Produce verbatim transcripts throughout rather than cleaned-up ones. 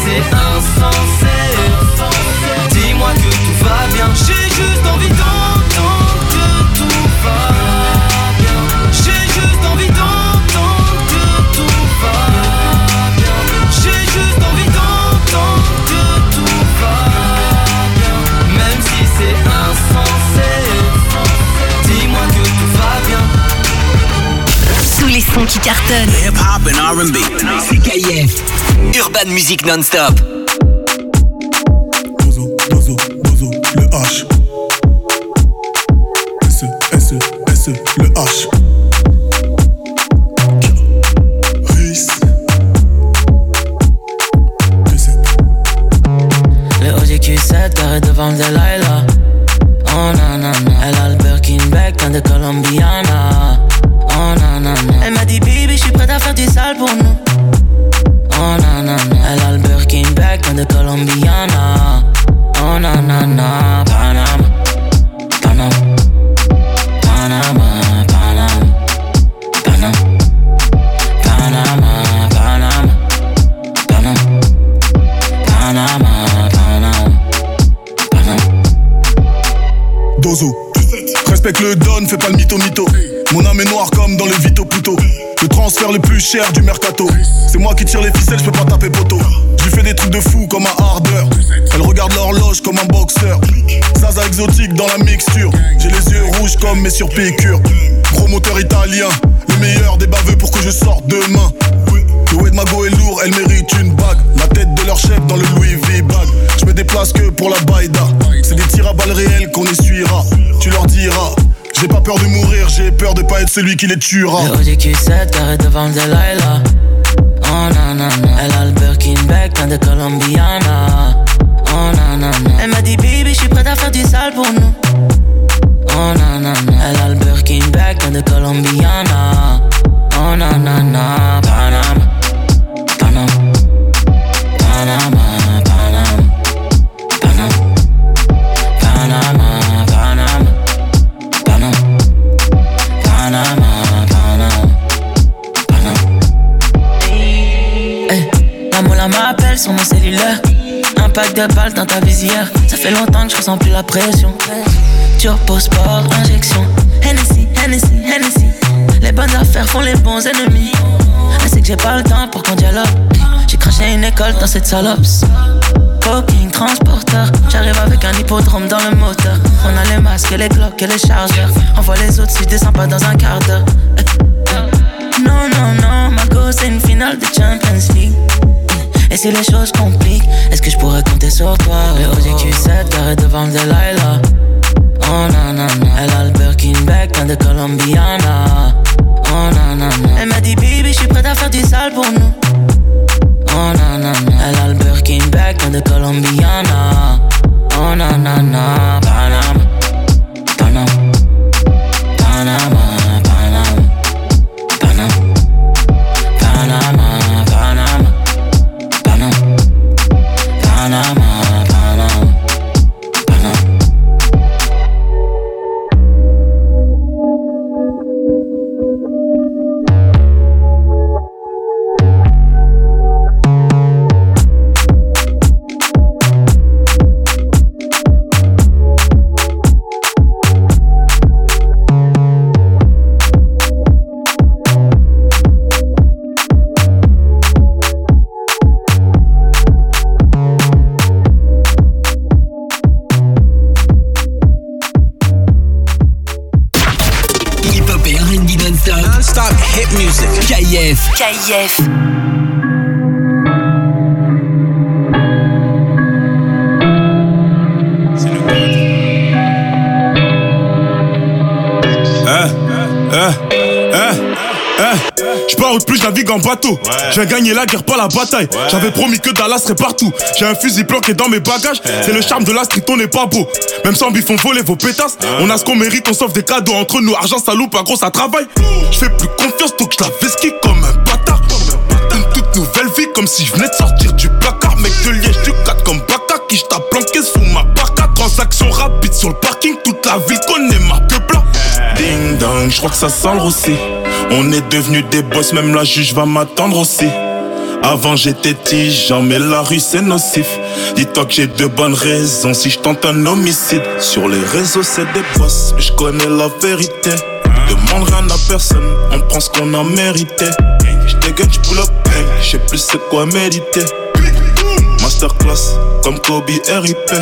c'est insensé. Dis-moi que tout va bien. J'ai juste envie d'entendre que tout va bien. J'ai juste envie d'entendre que tout va bien. J'ai juste envie d'entendre que tout va bien. Même si c'est insensé, dis-moi que tout va bien. Tous les sons qui cartonnent. Hip hop and R and B. C'est K F. Urban Music non-stop. Dozo, dozo, dozo, le H. S, S, S, le H. Riz. Le O G Q sept carré devant le Delilah. Oh nanana. Elle a le Birkin bag plein de Colombiana. Oh nanana. Elle m'a dit baby je suis prête à faire du sale pour nous. Oh nanana. Elle a le Birkin bag plein de Colombiana. Oh nanana. Panama, Panama, Panama, Panama, Panama, Panama, Panama, Panama, Panama, Panama. Dozo. Respecte le don, fais pas le mytho mytho. Mon âme est noire comme dans le Vito Puto. Le transfert le plus cher du mercato. C'est moi qui tire les ficelles, je peux pas taper poteau. J'ai fait des trucs de fou comme un hardeur. Elle regarde l'horloge comme un boxeur. Zaza exotique dans la mixture. J'ai les yeux rouges comme mes sur pécure. Promoteur italien, le meilleur des baveux pour que je sorte demain. Le weight Mago est lourd, elle mérite une bague. La tête de leur chef dans le Louis V bag. Je me déplace que pour la baïda. C'est des tirs à balles réelles qu'on essuiera. Tu leur diras. J'ai pas peur de mourir, j'ai peur de pas être celui qui les tuera. Le O G Q sept carré devant le Delilah. Oh nanana. Elle a le Birkin bag plein de Colombiana. Oh nanana. Elle m'a dit baby je suis prête à faire du sale pour nous. Oh nanana. Elle a le Birkin bag plein de Colombiana. Oh nanana. Panama, Panama, Panama, Panama, Panama, Panama, Panama, Panama, Panama, Panama. Hey, la moula m'appelle sur mon cellulaire. Un pack de balles dans ta visière. Ça fait longtemps que je ressens plus la pression. Turbo sport, injection. Hennessy, Hennessy, Hennessy. Les bonnes affaires font les bons ennemis. Elle sait que j'ai pas le temps pour qu'on dialogue. J'ai craché une école dans cette salope. Coking, transporteur. J'arrive avec un hippodrome dans le moteur. On a les masques et les glocks et les chargeurs. On voit les autres si je descends pas dans un quart d'heure. Non, non, non, ma go c'est une finale de Champions League. Et si les choses compliquent, est-ce que je pourrais compter sur toi? Le O G Q sept carré devant le Delilah. Oh nanana. Elle a le Birkin bag plein de Colombiana. Oh nanana. Elle m'a dit baby je suis prête à faire du sale pour nous. Oh nanana. Elle a le Birkin bag plein de Colombiana. Oh nanana. Panama, Panama, Panama, Panama, Panama, Panama, Panama, Panama, Panama, Panama, Panama. Non-stop hit music. K F. K F. C'est le code. Hein, hein, hein, hein. J'pars au plus, je navigue en bateau. Ouais. Je viens gagner la guerre, pas la bataille. Ouais. J'avais promis que Dallas serait partout. J'ai un fusil planqué dans mes bagages. Ouais. C'est le charme de la street, on n'est pas beau. Même sans bif, on voler vos pétasses. Ouais. On a ce qu'on mérite, on s'offre des cadeaux entre nous. Argent, ça loupe, pas gros, ça travaille. Je fais plus confiance, donc je la vesquille comme un bâtard. Une toute nouvelle vie, comme si je venais de sortir du placard. Mec de Liège, du quatre comme Baka, qui j't'a planqué sous ma parka. Transaction rapide sur le parking, toute la ville connaît ma peupla. Ding dong, j'crois que ça sent le rossi. On est devenus des boss, même la juge va m'attendre aussi. Avant j'étais tigeant, mais la rue c'est nocif. Dis-toi que j'ai de bonnes raisons si je tente un homicide. Sur les réseaux c'est des boss, mais je connais la vérité. Demande rien à personne, on prend ce qu'on a mérité. Je dégaine, je pull up, je sais plus c'est quoi méditer. Masterclass, comme Kobe R I P.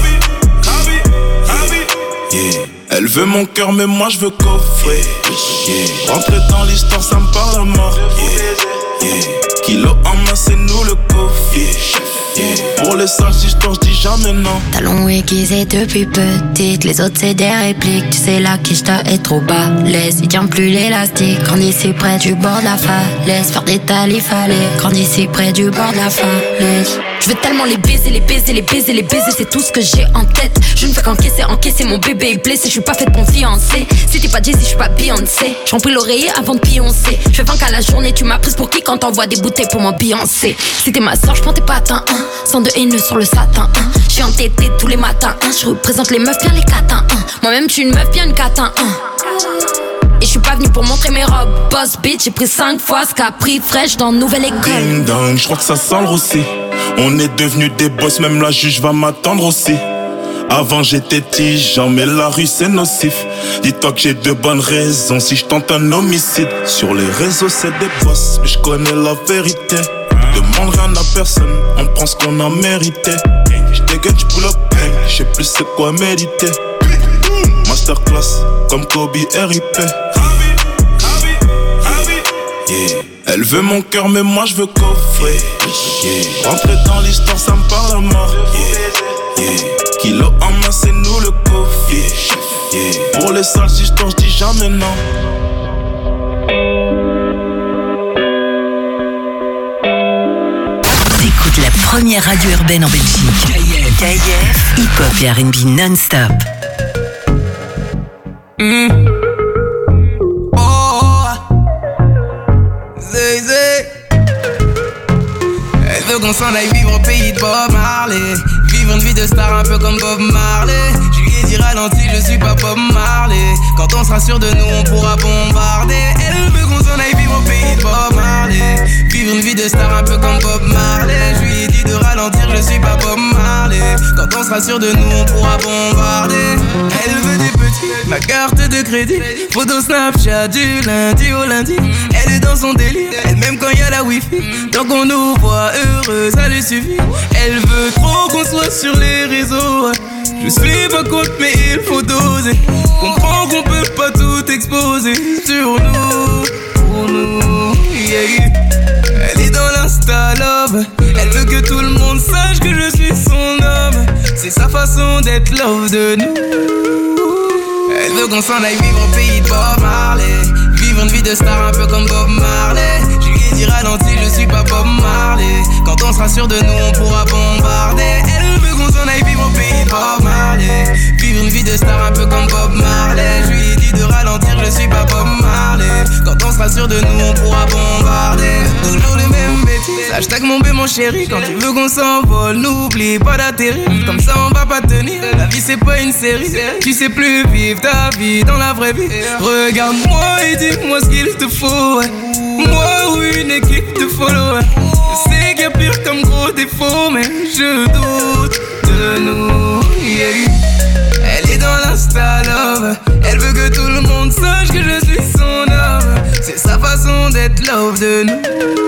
Yeah. Elle veut mon cœur mais moi je veux coffrer. Yeah. Rentrer dans l'histoire ça me parle à mort. Yeah. Yeah. Kilo en main c'est nous le coffre. Yeah. Yeah. Pour les salles si je je dis jamais non. Talons aiguisés depuis petite, les autres c'est des répliques. Tu sais la quicheta est trop bas, laisse, il tient plus l'élastique. Grandis ici près du bord de la falaise, faire des talis il fallait. Grandis ici près du bord de la falaise. Je veux tellement les baiser, les baiser, les baiser, les baiser, c'est tout ce que j'ai en tête. Je ne fais qu'encaisser, encaisser, mon bébé est blessé. Je suis pas faite pour me fiancer. Si t'es pas Jay-Z, je suis pas Beyoncé. J'en prie l'oreiller avant de pioncer. Je fais vingt qu'à la journée, tu m'as prise pour qui quand t'envoies des bouteilles pour m'ambiancer. Si t'es ma soeur, je prends tes patins, hein. Sans de haineux sur le satin, hein. Je suis entêtée tous les matins, hein. Je représente les meufs bien les catins, hein. Moi-même, je suis une meuf bien une catin, hein. Et je suis pas venue pour montrer mes robes. Boss bitch, j'ai pris cinq fois ce qu'a pris fraîche dans nouvelle école. Ding dong, je crois que ça sent le roussi. On est devenus des boss, même la juge va m'attendre aussi. Avant j'étais tigeant, mais la rue c'est nocif. Dis-toi que j'ai de bonnes raisons si je tente un homicide. Sur les réseaux c'est des boss, mais je connais la vérité. Demande rien à personne, on prend ce qu'on a mérité. Je dégaine, je pull up, je sais plus c'est quoi méditer. Masterclass, comme Kobe R I P. Yeah. Elle veut mon cœur mais moi je veux coffrer. Yeah. Rentrer dans l'histoire ça me parle à mort. Yeah. Yeah. Kilo en main c'est nous le coffre. Yeah. Yeah. Pour les sales histoires je dis jamais non. T'écoutes la première radio urbaine en Belgique. K I F, hip-hop et R and B non-stop. Mm. Elle veut qu'on s'en aille vivre au pays de Bob Marley. Vivre une vie de star un peu comme Bob Marley. Je lui ai dit ralenti, je suis pas Bob Marley. Quand on sera sûr de nous, on pourra bombarder. Elle veut qu'on s'en aille vivre au pays de Bob Marley. Vivre une vie de star un peu comme Bob Marley. Je lui ai dit de ralentir, je suis pas Bob Marley. Quand on sera sûr de nous, on pourra bombarder. Elle veut des petits, ma carte de crédit. Photo Snapchat du lundi au lundi. Elle est dans son délire, elle même quand y a la wifi. Tant qu'on nous voit heureux, ça lui suffit. Elle veut trop qu'on soit sur les réseaux. Je suis pas contre mais il faut doser. Comprends qu'on peut pas tout exposer sur nous, pour nous, yeah. Elle est dans l'insta love. Elle veut que tout le monde sache que je suis son homme. C'est sa façon d'être love de nous. Elle veut qu'on s'en aille vivre au pays de Bob Marley. Vivre une vie de star un peu comme Bob Marley. Je lui ai dit ralenti, je suis pas Bob Marley. Quand on sera sûr de nous, on pourra bombarder. Elle veut qu'on s'en aille vivre au pays de Bob Marley. Vivre une vie de star un peu comme Bob Marley. Je lui ai dit de ralentir, je suis pas Bob Marley. Quand on sera sûr de nous, on pourra bombarder. Toujours les mêmes bêtises. Hashtag mon bé mon chéri. Quand tu veux qu'on s'envole, n'oublie pas d'atterrir. Comme ça on va pas tenir. La vie c'est pas une série. Tu sais plus vivre ta vie dans la vraie vie. Regarde-moi et dis-moi ce qu'il te faut. Moi ou une équipe de follow. Je sais qu'il y a pire comme gros défaut, mais je doute de nous, yeah. Elle est dans l'insta love. Elle veut que tout le monde sache que je suis son homme. C'est sa façon d'être love de nous.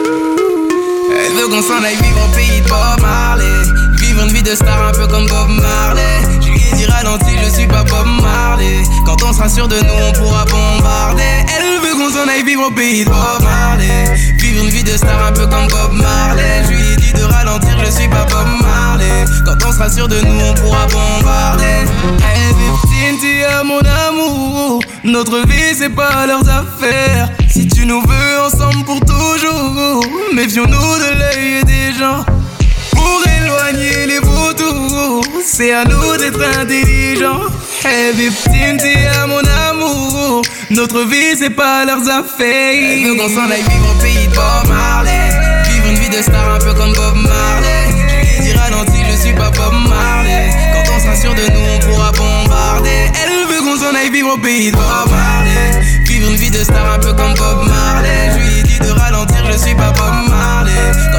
Elle veut qu'on s'en aille vivre au pays de Bob Marley. Vivre une vie de star un peu comme Bob Marley. Je lui ai dit ralenti, je suis pas Bob Marley. Quand on sera sûr de nous, on pourra bombarder. Elle veut qu'on s'en aille vivre au pays de Bob Marley. Vivre une vie de star un peu comme Bob Marley. Je lui ai dit de ralentir, je suis pas Bob Marley. Quand on sera sûr de nous, on pourra bombarder. Hey fifteen, à mon amour. Notre vie c'est pas leurs affaires. Si tu nous veux ensemble pour toujours, méfions-nous de l'œil des gens. Pour éloigner les vautours, c'est à nous d'être intelligents. Hey fifteen, à mon amour. Notre vie c'est pas leurs affaires. Elle veut qu'on s'en aille vivre au pays de Bob Marley. Vivre une vie de star un peu comme Bob Marley. Je lui ai dit ralenti, je suis pas Bob Marley. Quand on sera sûr de nous, on pourra bombarder. Elle veut qu'on s'en aille vivre au pays de Bob Marley. Vivre une vie de star un peu comme Bob Marley. Je lui ai dit de ralentir, je suis pas Bob Marley. Quand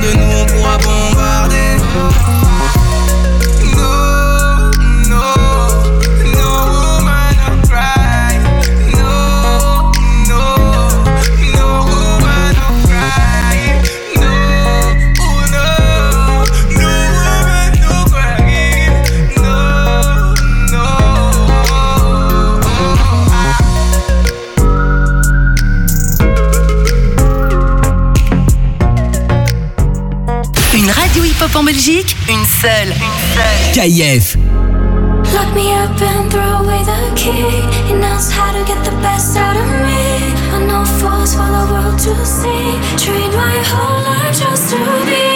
de nous on pourra bombarder. En Belgique, une seule. K I F. Lock me up and throw away the key. He knows how to get the best out of me. I know fools for the world to see. Train my whole life just to be.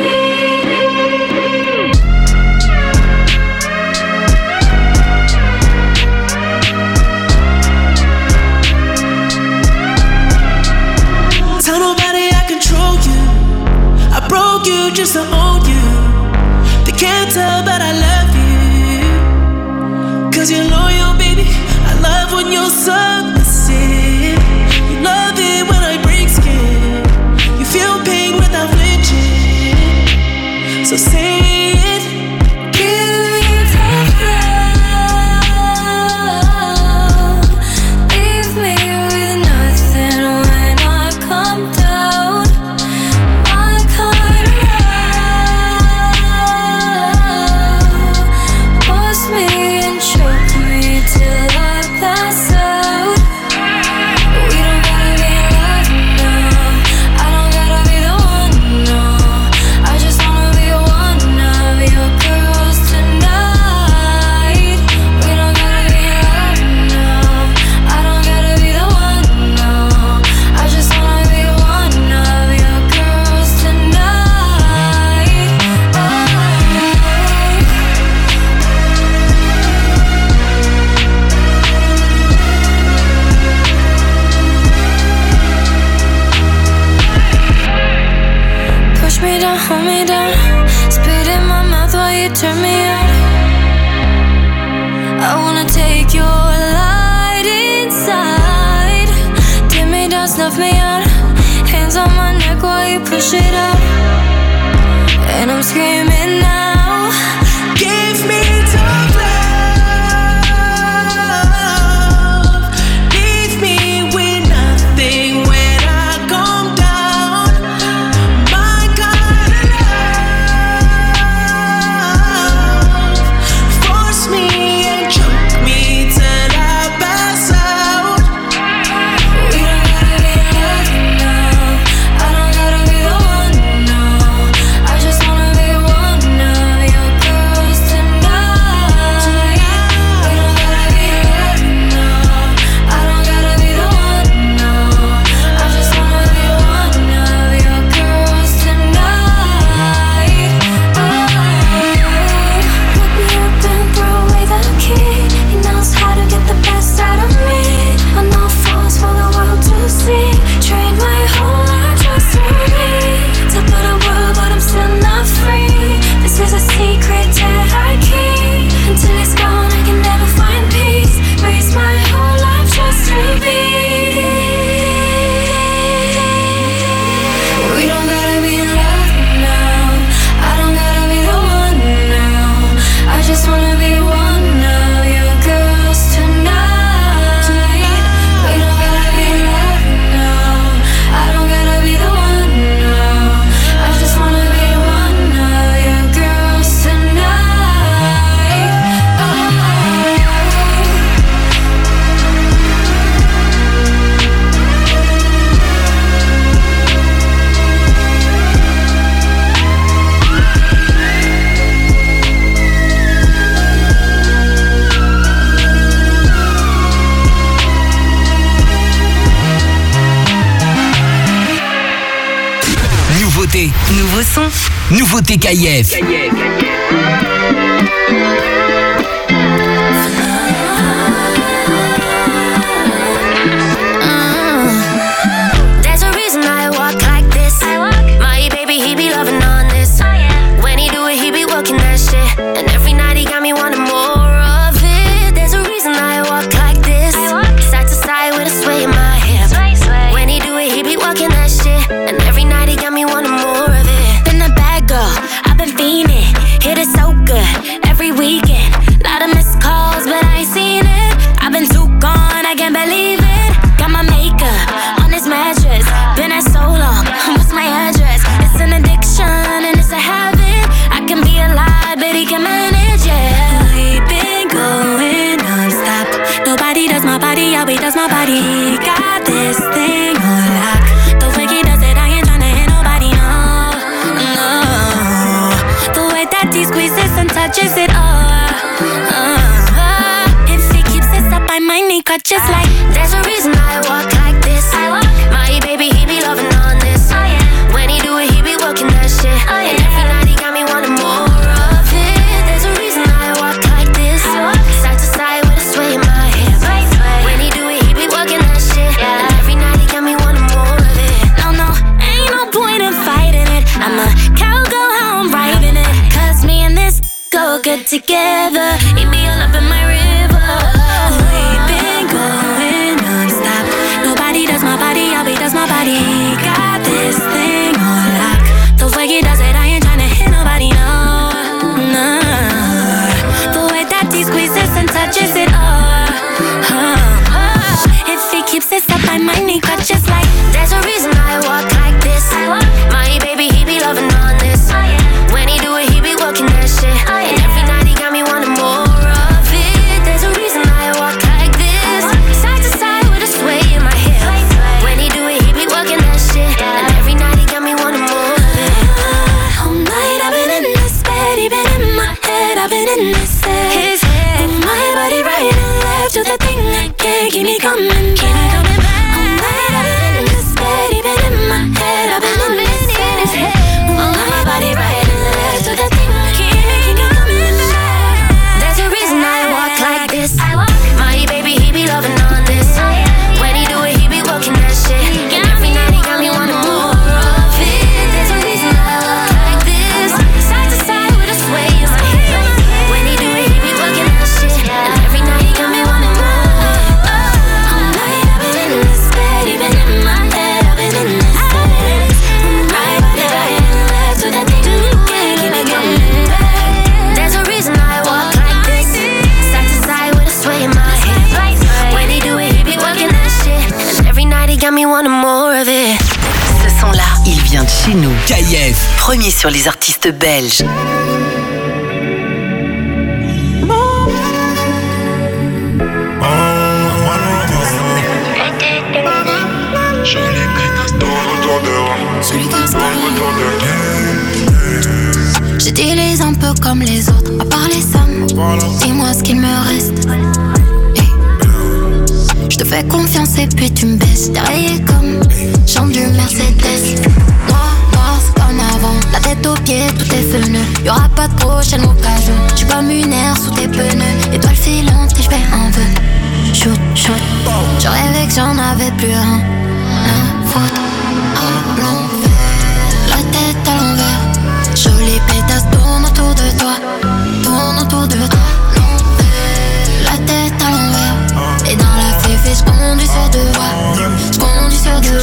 Tell nobody I control you. I broke you just to own you. They can't tell but I love you. Cause you're loyal, baby. I love when you're submissive. You love it when I break skin. You feel pain without flinching. So say it. Give me tough love. Leave me with nothing when I come down. My kind of love. Force me and choke me till I pass out. We don't gotta be in love now. I don't gotta be the one, no. I just wanna be one of your girls tonight. We don't gotta be in love now. I don't gotta be the one, no. I just wanna be one of your girls tonight. Push me down, hold me down. Spit in my mouth while you turn me on. I wanna take your light inside. Dim me down, snuff me out. Hands on my neck while you push it up. And I'm screaming now. Give me tough love. Leave me with nothing when I come down. My kind of love. Force me and choke me till I pass out. We don't gotta be in love now. I don't gotta be the one, no. I just wanna be one of your girls tonight. We don't gotta be in love now. I don't gotta be the one, no. I just wanna be one of your girls tonight. Look me up and throw away the key. He knows how to get the best out of me. I know fools for the world to see. Train my whole life just to be. Top of the world, but I'm still not free. This is a secret that I keep. Until it's gone, I can never find peace. Raise my whole life just to be. We don't gotta be in love now. I don't gotta be the one now. I just wanna be one of your girls tonight. We don't gotta be in love now. I don't gotta be the one now. I just wanna be one of your girls tonight. Nouveauté, Nouveau son. nouveauté K I F. There's a reason I walk like this. My baby, he be loving on this. When he do it, he be working that shit. And every night he got me wanting more of it. There's a reason I walk like this. Side to side with a sway in my hip. When he do it, he be working that shit. And every night he got me wanting more of it. been fiending. Hit it so good every weekend. Lot of missed calls, but I ain't seen it. I've been too gone, I can't believe it. Got my makeup on this mattress. Been there so long, what's my address? It's an addiction and it's a habit. I can be a lie, but he can manage, yeah. We've been going non-stop. Nobody does my body, I'll be does my body. Got this thing on lock. The way he does it, I ain't tryna hit nobody, no, no. The way that he squeezes and touches it, oh, uh, if he keeps this up, I might need crutches like. There's a reason I walk like this. I walk. My baby, he be loving on this. Oh, yeah. When he do it, he be working that shit. Oh, yeah. And every night he got me wanting more of it. There's a reason I walk like this. I walk. Side to side with a sway in my hip. Sway, sway. When he do it, he be working that shit. Yeah. And every night he got me wanting more of it. No, no, ain't no point in fighting it. I'm a cowgirl, how I'm riding it. Cause me and this go good together. He be all up in my river. We've been going non-stop. Nobody does my body, I'll be does my body. Got this thing on lock. The way he does it, I ain't tryna hit nobody, no, no. The way that he squeezes and touches it, oh, oh, oh. If he keeps this up, I might need crutches like. There's a reason I walk like this. I walk. My baby, he be loving on this. Oh, yeah. When he do it, he be working that shit. Oh, yeah. And every night he got me wanting more of it. There's a reason I walk like this. Side to side with a sway in my hip. When he do it, he be working that shit. And every night he got me wanting more of it. All night I've been in this bed, he been in my head, I've been in this head. His head, move my body right and left to the thing that can't keep me coming back. All night I've been in this bed, he been in my head, I've been in this head. Move my body right and left to the thing that can't keep me coming back. There's a reason I walk like this. I walk. My baby, he be loving on this. When he do it, he be working that shit. And every night he got me wanting more of it. There's a reason I walk like this. Side to side with a sway in my hip. When he do it, he be working that shit. And every night he got me wanting more of it. All night I've been in this bed, he been in my head, I've been in this head. Right there, right and left to that thing you can't keep me coming back. There's a reason I walk like this. Side to side with a sway in my hip. When he do it, he be working that shit. And every night he got me wanting more of it. Ce son-là, il vient de chez nous. K F, premier sur les artistes belges. J'utilise un peu comme les autres, à part les sommes. Dis-moi ce qu'il me reste. Hey. Je te fais confiance et puis tu me baisses. Derrière comme chante du Mercedes. Noir, noir, c'est comme avant. La tête aux pieds, tout est feneux. Y'aura pas de prochaine occasion. J'suis comme une aire sous tes pneus. Étoile filante et j'fais un vœu. Shoot, shoot. Je rêvais que j'en avais plus un. Un faute à l'envers. La tête à l'envers. Jolie pétasse tourne autour de toi. Tourne autour de toi. L'envers. La tête à l'envers. Et dans la féfé, j'conduis sur deux voies. J'conduis sur deux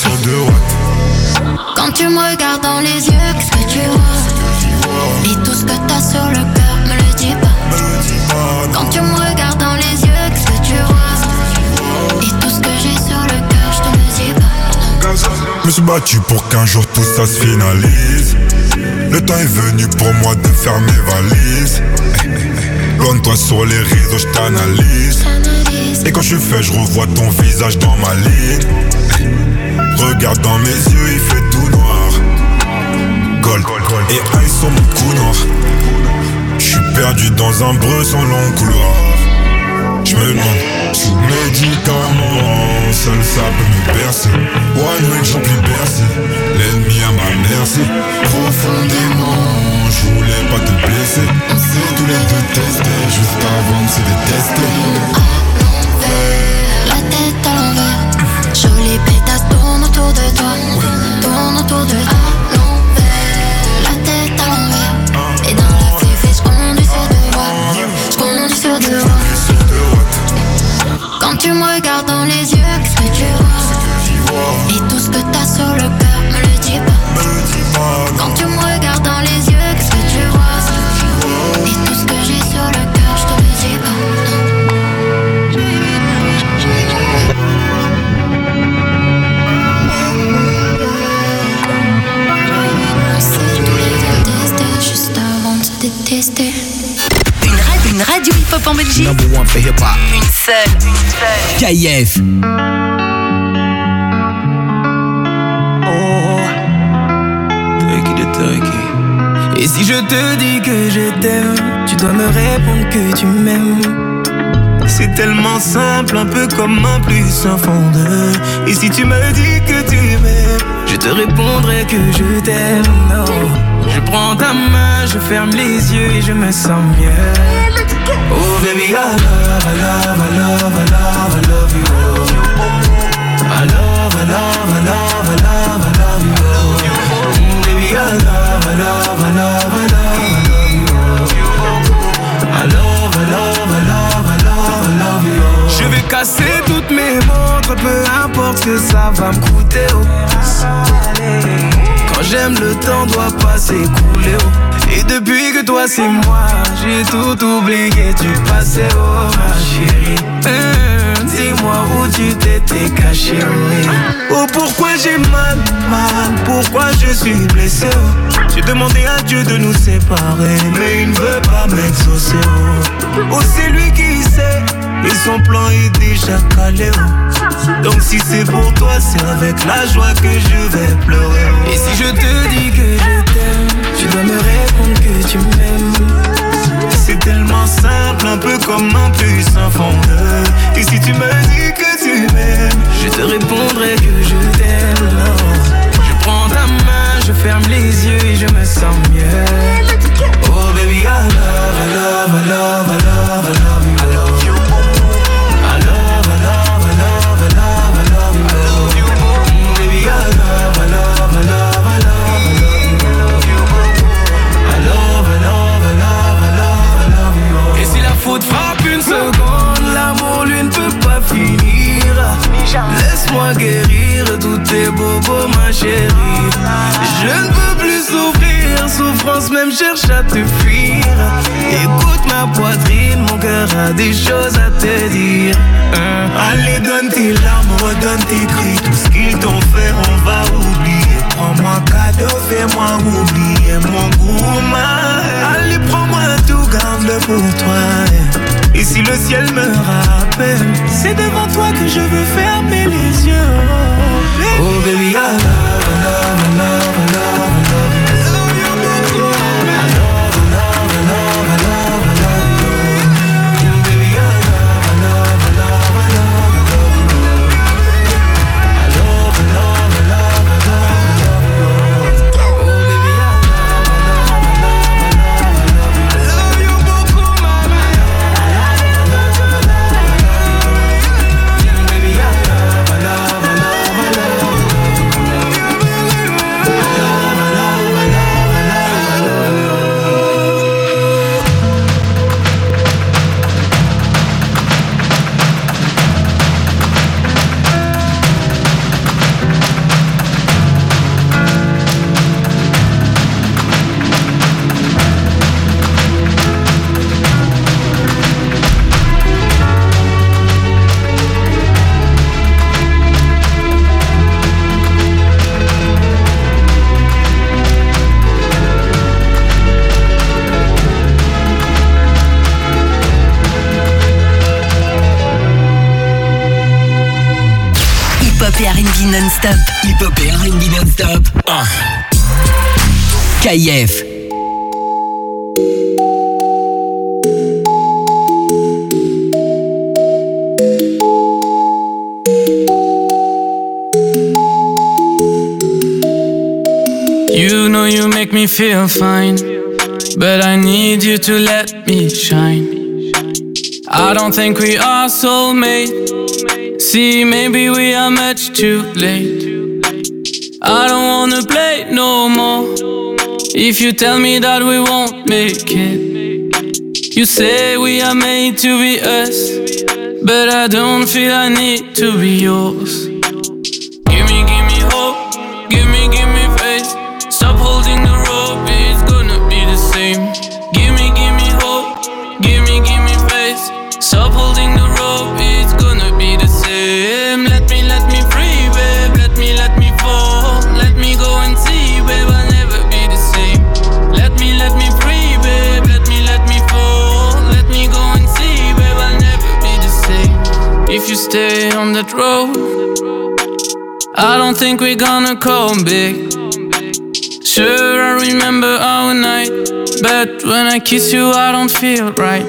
voies. Quand tu me regardes dans les yeux, qu'est-ce que tu vois? Et tout ce que t'as sur le cœur, me le dis pas. Quand tu me regardes dans les yeux, qu'est-ce que tu vois? Et tout ce que j'ai sur le cœur, je te le dis pas. Je me suis battu pour qu'un jour tout ça se finalise. Le temps est venu pour moi de faire mes valises. Loin de toi sur les réseaux, je t'analyse. Et quand je suis fait, je revois ton visage dans ma ligne. Regarde dans mes yeux, il fait tout noir. Gold, et eyes sur mon cou noir. Je suis perdu dans un breu sans long couloir. Je me demande, sous médicaments, seul ça peut me bercer. One way, j'en plus bercé. L'ennemi à ma merci. Profondément, je voulais pas te blesser. On s'est tous les deux testés, juste avant de se détester. À l'envers, la tête à l'envers. Jolie pétasse tourne autour de toi. Tourne autour de toi. À l'envers, la tête à l'envers. Et dans la féfé, j'conduis sur deux voies. J'conduis sur deux voies. Quand tu me regardes dans les yeux, qu'est-ce que tu vois? Et tout ce que t'as sur le cœur, me le dis pas. Quand tu me regardes dans les yeux, qu'est-ce hip-hop en Belgique. Number one for hip-hop. Une seule, une seule. K I F. Oh, Turkey de Turkey. Et si je te dis que je t'aime, tu dois me répondre que tu m'aimes. C'est tellement simple, un peu comme un plus un fond de. Et si tu me dis que tu m'aimes, je te répondrai que je t'aime. Non, je prends ta main, je ferme les yeux et je me sens mieux. Oh baby, I love, I love, I love, I love, I love you. I love, I love, I love, I love, I love you. Mm, baby, I love, I love, I love, I love, I love you. I love, I love, I love, I love, I love you. Je vais casser toutes mes montres, peu importe ce que ça va me coûter. Oh. Quand j'aime, le temps doit pas s'écouler. Oh. Et depuis que toi c'est moi, j'ai tout oublié du passé. Oh ma chérie, mmh, dis-moi où tu t'étais caché. Oui. Oh pourquoi j'ai mal, mal, pourquoi je suis blessé. Oh. J'ai demandé à Dieu de nous séparer, mais il ne veut pas m'exaucer. Oh, oh c'est lui qui sait, et son plan est déjà calé. Oh. Donc si c'est pour toi, c'est avec la joie que je vais pleurer. Oh. Et si je te dis que je t'aime, tu dois me répondre que tu m'aimes. C'est tellement simple, un peu comme un plus un fondeur. Et si tu me dis que tu m'aimes, je te répondrai que je t'aime. Non. Je prends ta main, je ferme les yeux et je me sens mieux. Oh baby, I love, I love, I love, I love, I love you. I love you. I love, I love, I love, I love, I love you. I love you. Mm, baby, I love, I love, I love, I love, I love you. I love, I love, I love, I love, I love you. Et si la faute frappe une seconde, l'amour lui ne peut pas finir. Laisse-moi guérir tous tes bobos, ma chérie. Je ne peux plus souffrir, souffrance même cherche à te fuir. Écoute ma poitrine, mon cœur a des choses à te dire. hein. Allez donne tes larmes, redonne tes cris. Tout ce qu'ils t'ont fait on va oublier. Prends-moi cadeau, fais-moi oublier mon goût. Allez prends-moi tout, garde-le pour toi. Et si le ciel me rappelle, c'est devant toi que je veux fermer les yeux. Oh baby, I love, I love, I love, I love, I love you. I love, I love, I love, I love, I love you. Baby, I love, I love, I love, I love, I love you. I love, I love, I love, I love, I love you. Oh baby, I love, I love, I love, I love, I love you. I love you beaucoup, mama. Hip-hop et R and B non-stop. Hip-hop et R and B non-stop. Ah. K I F. You know you make me feel fine, but I need you to let me shine. I don't think we are soulmates. See, maybe we are much too late. I don't wanna play no more. If you tell me that we won't make it, you say we are made to be us, but I don't feel I need to be yours. Give me, give me hope, give me, give me faith. Stop holding the rope, it's gonna be the same. Give me, give me hope, give me, give me faith. Stop holding the rope, it's gonna be the same. Let me, let me free, babe. Let me, let me fall. Let me go and see, babe, I'll never be the same. Let me, let me free, babe. Let me, let me fall. Let me go and see, on that road. I don't think we're gonna come big. Sure, I remember our night, but when I kiss you, I don't feel right.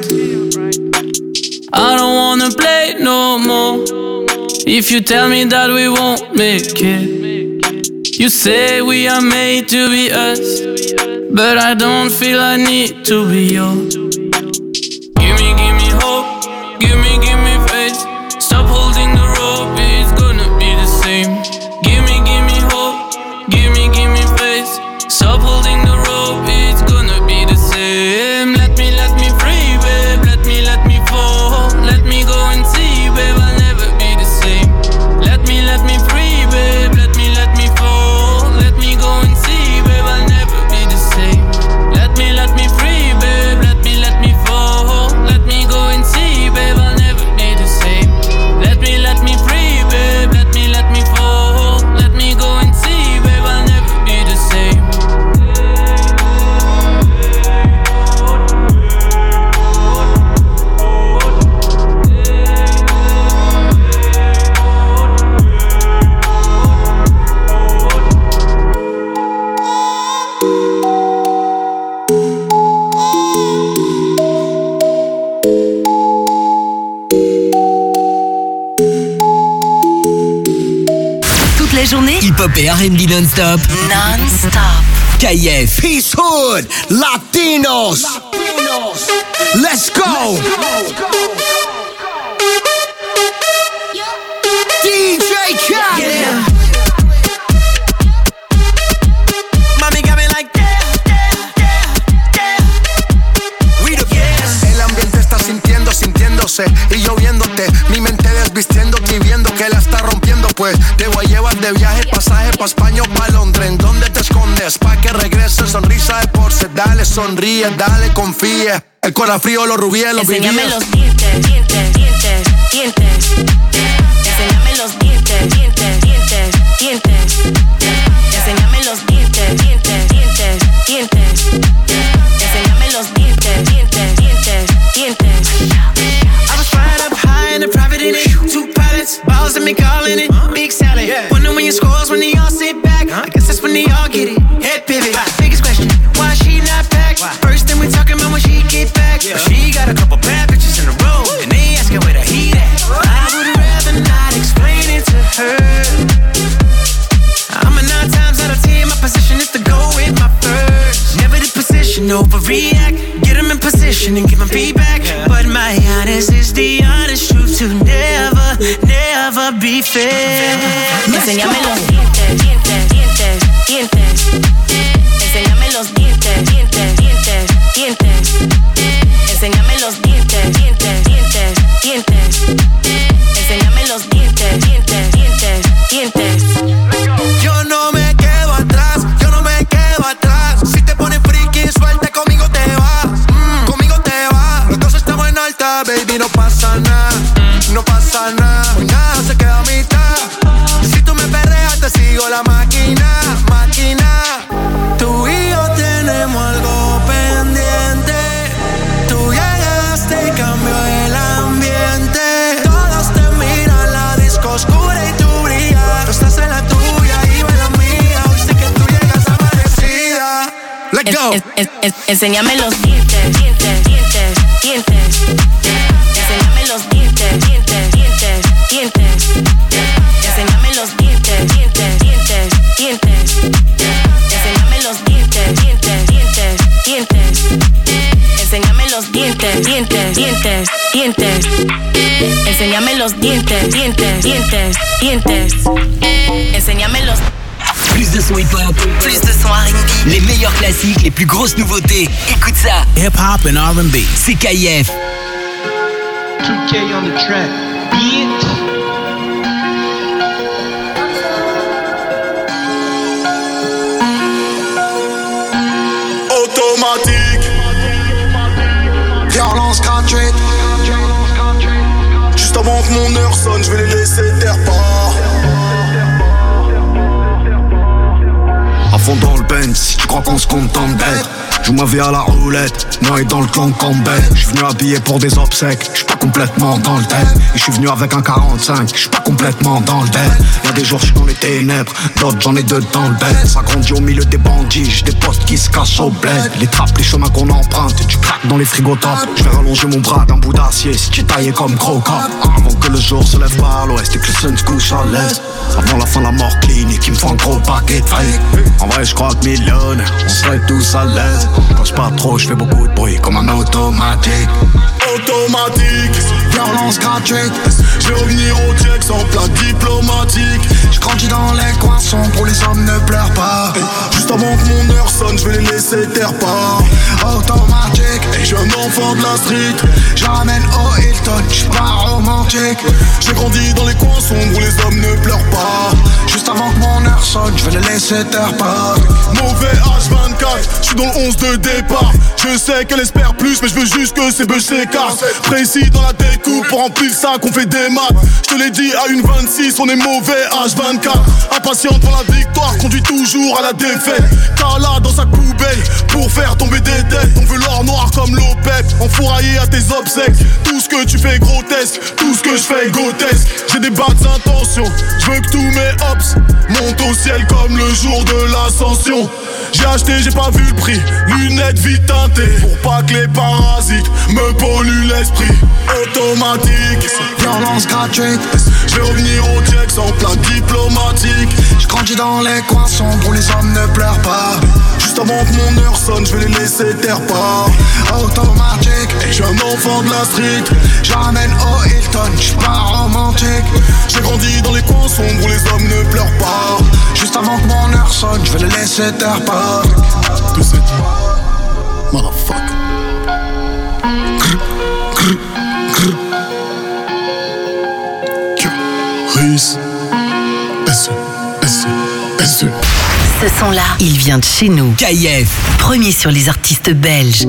I don't wanna play no more. If you tell me that we won't make it, you say we are made to be us, but I don't feel I need to be yours. Give me, give me hope, give me, give me faith. Stop holding the rope, it's gonna be the same. Give me, give me hope, give me, give me faith. Stop holding the rope, it's gonna be the same. Let me, let me free, babe. Let me, let me fall. Let me go and see, babe. I'll never be the same. Let me, let me free, babe. Let me, let me fall. Let me go and see, babe. I'll never be the same. Let me, let me free, babe. Let me, let me fall. Let me go and see, babe. I'll never be the same. Let me, let me free, babe. Let me, let me fall. Let me go and see, babe. I'll never be the same. La journée, hip-hop et R and B non-stop. Non-stop. K F. Peace Hood, Latinos. Latinos. Let's go. D J Khaled. Yeah. Mommy got me like yeah, yeah, yeah, yeah. We the best. El ambiente está sintiendo, sintiéndose y yo viéndote. Mi mente desvistiéndote y viendo que la está rompiendo. Pues te voy a llevar de viaje, pasaje pa' España o pa' Londres. ¿En dónde te escondes? Pa' que regrese, sonrisa de porce. Dale, sonríe, dale, confía. El corazón frío, los rubíes, los Enséñame vivíes. los dientes, dientes, dientes, dientes. Enséñame los dientes, dientes, dientes, dientes. Enséñame los dientes, dientes, dientes, dientes. Enséñame los dientes, dientes, dientes, dientes. I was flying up high in a private in it. Two pilots, balls and me calling it. Big salad. Wonder when your scores when they all sit back. I guess that's when they all get it. Head pivot. Biggest question, why she not back? First thing we talking about when she get back. But she got a couple bad bitches in a row, and they asking where the heat at. I would rather not explain it to her. I'm a nine times out of ten. My position is to go with my first. Never the position, overreact. Get them in position and give them feedback. But my honest is the honest truth to never, never be fair. Enséñame los dientes, dientes, dientes, dientes. Enséñame los dientes, dientes, dientes, dientes. Enséñame los dientes, dientes, dientes, dientes. Enséñame los dientes, dientes, dientes, dientes. Yo no me quedo atrás, yo no me quedo atrás. Si te pones friki, suelta, conmigo te vas, mm, conmigo te vas. Los dos estamos en alta, baby, no pasa nada, no pasa nada. Hoy nada se queda a mitad. Si tú me perreas, te sigo la máquina, máquina. Tú y yo tenemos algo pendiente. Tú llegaste y cambió el ambiente. Todos te miran, la disco oscura y tú brillas. Tú estás en la tuya y yo en la mía. Hoy sé que tú llegas amanecida. Let's go. En- en- en- Enséñame los dientes, dientes, dientes, dientes. Enséñame los dientes, dientes, dientes, dientes. Enséñame los dientes, dientes, dientes, dientes. Enséñame los dientes, dientes, dientes, dientes. Enséñame los dientes, dientes, dientes, dientes. Enséñame los dientes, dientes, dientes, dientes. Enséñame los. Plus de son hip-hop, Plus de son R and B. les meilleurs classiques, les plus grosses nouveautés. Écoute ça. Hip-hop and R and B. C'est K F. two K on the track, bitch. Automatique. Violence gratuite. Juste avant que mon heure sonne, je vais les laisser taire pas. À fond dans le Benz, tu crois qu'on se contente d'être. Joue ma vie à la roulette, noyé dans le clan Campbell. J'suis venu habillé pour des obsèques, j'suis pas complètement dans le thème. Et je suis venu avec un quarante-cinq, je suis pas complètement dans le thème. Y'a des jours je suis dans les ténèbres, d'autres j'en ai deux dans le bed. Ça grandit au milieu des bandits, j'ai des postes qui se cachent au bled. Les trappes, les chemins qu'on emprunte, et tu claques dans les frigos top. Je vais rallonger mon bras d'un bout d'acier si tu es taillé comme Croca. Avant que le jour se lève par l'ouest et que le sun se couche à l'est. Avant la fin la mort clinique, il me faut un gros paquet de fake. En vrai je crois que millionnaire, on serait tous à l'aise. Quand je pas trop, je fais beaucoup de bruit comme un automatique. Automatique, violence gratuite. Je vais revenir au check sans plaque diplomatique. Je grandis dans les coins sombres où les hommes ne pleurent pas. Juste avant que mon heure sonne, je vais les laisser taire pas. Automatique, je suis un enfant de la street. Je ramène au Hilton, je suis pas romantique. J'ai grandi dans les coins sombres où les hommes ne pleurent pas. Juste avant que mon heure sonne, je vais les laisser taire pas. Mauvais H vingt-quatre, je suis dans le onze de départ. Je sais qu'elle espère plus, mais je veux juste que ces bœufs s'écartent. Précis dans la découpe, pour remplir ça qu'on fait des maths. Je te l'ai dit à une vingt-six, on est mauvais H vingt-quatre. Impatient pour la victoire, conduit toujours à la défaite. Kala dans sa poubelle, pour faire tomber des têtes. On veut l'or noir comme l'Opep, enfouraillé à tes obsèques. Tout ce que tu fais grotesque, tout ce que je fais grotesque. J'ai des bad intentions, je veux que tous mes hops montent au ciel comme le jour de l'ascension. J'ai acheté, j'ai pas vu le prix, lunettes vite teintées, pour pas que les parasites me polluent l'esprit. Automatique, violence gratuite. Je vais revenir au check sans plaque diplomatique. Je grandis dans les coins sombres où les hommes ne pleurent pas. Juste avant que mon heure sonne, je vais les laisser taire pas. Automatique, je suis un enfant de la street. Je ramène au Hilton, je suis pas romantique. J'ai grandi dans les coins sombres où les hommes ne pleurent pas. Juste avant que mon heure sonne, je vais les laisser taire pas. Tout c'est dit, motherfucker. Grr, grr, grr. Riz, S E, S E, S E. Ce son-là, il vient de chez nous. K I F. Premier sur les artistes belges.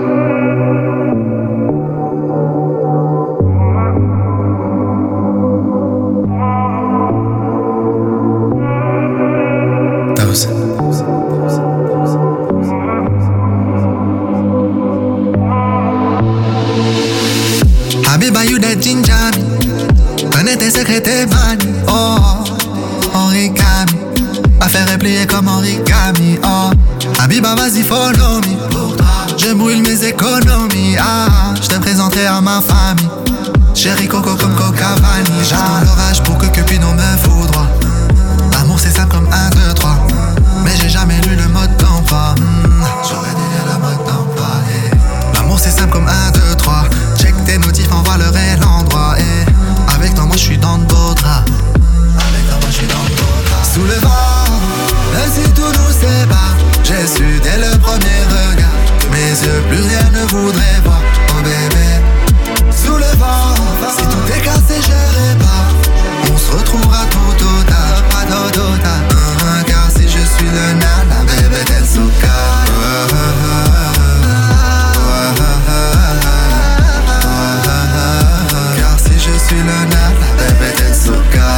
Habiba, you that ginger me. Connais tes secrets, tes vannes. Oh, origami. Pas faire replier comme origami. Oh, Habiba, vas-y, follow me. Je brûle mes économies. Ah, je te présenterai à ma famille. Chérie Coco comme Coca Vanille. J'attends l'orage pour que Cupidon me foudroie. L'amour c'est simple comme un, deux, trois. Mais j'ai jamais lu le mode d'emploi. mmh. J'aurais dû lire le mode d'emploi. eh. L'amour c'est simple comme un, deux, trois. Check tes notifs, envoie l'heure et l'endroit. eh. Avec toi moi je suis dans de beaux draps. Avec toi moi je suis dans de beaux draps. Sous le vent, même si tout nous sépare, j'ai su dès le premier regard. Mes yeux plus rien ne voudraient voir. Oh bébé, sous le vent, si tout est cassé je répare. On se retrouvera tout au tard, pas d'odota. uh, Car si je suis le nana, bébé del soca. uh, uh, Car si je suis le nana, bébé del soca.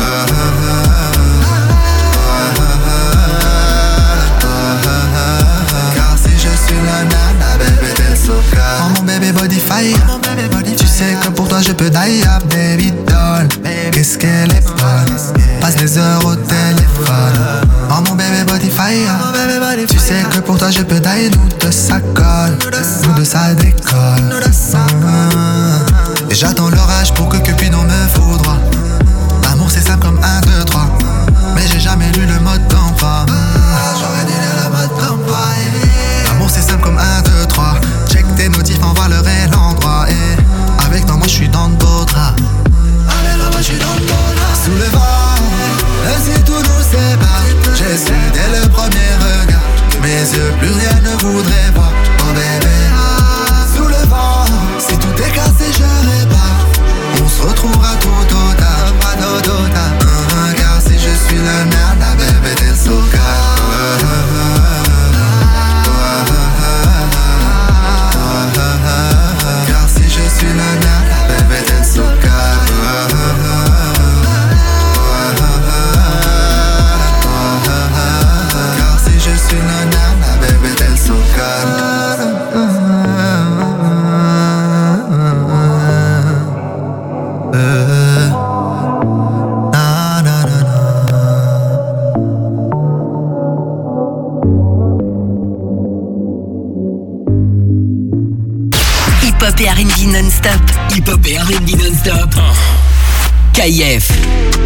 Car si je suis le nana, bébé del soca. Oh mon bébé body fire. Tu sais que pour toi je peux die up, baby doll. Qu'est-ce qu'elle est bonne. Passe des heures au téléphone. Oh mon bébé body fire. Tu sais que pour toi je peux die. Nous deux ça colle, nous deux ça décolle. Et j'attends l'orage pour que Cupidon me foudroie. L'amour c'est simple comme un, deux, trois. Mais j'ai jamais lu le mode d'emploi. J'aurais dû lire le mode d'emploi. L'amour c'est simple comme un, deux, trois. Check tes notifs, envoie l'heure et l'endroit. Et avec toi moi je suis dans de beaux draps. Avec toi moi je suis dans de beaux draps. Sous le vent, même si tout nous sépare, j'ai su dès le premier regard. Mes yeux plus rien ne voudraient voir. Oh bébé, sous le vent, si Hip-hop et R and B non-stop. Hip-hop et R and B non-stop. K I F.